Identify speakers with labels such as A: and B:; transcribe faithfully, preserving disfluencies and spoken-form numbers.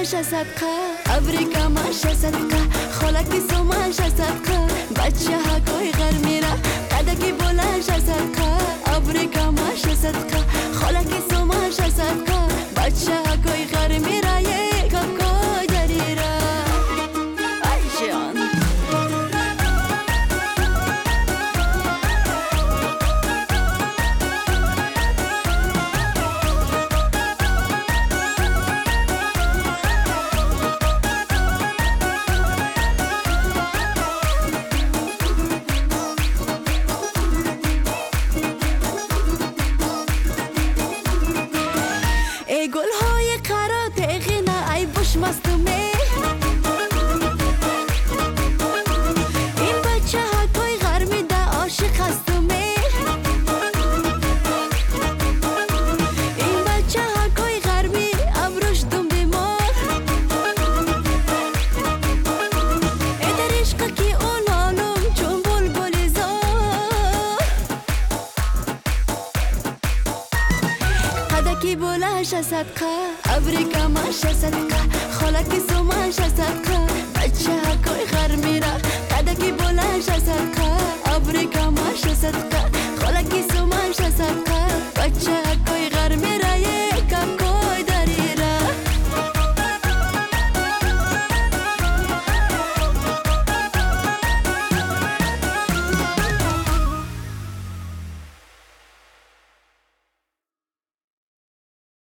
A: صدقه ابریکا ماشه صدقه خالکی سوماشه صدقه بچه ها کوی غر میره قدکی بلنشه صدقه ابریکا ماشه صدقه خالکی سوماشه صدقه بچه ها کوی غر میره یک کوی دریره ای جان ای گل های قرار تغینا ای بوش مستومه این بچه ها کوی غر میده عاشق هستومه این بچه ها کوی غر می ابروش دم بیمار ای در عشق کی اون حالم چون بلبل زار قدکی بلنشه صدقه ابریکا ماشه صدقه خالکی سوماشه صدقه بچه ها کوی غر میره قدکی بلنشه صدقه ابریکا ماشه صدقه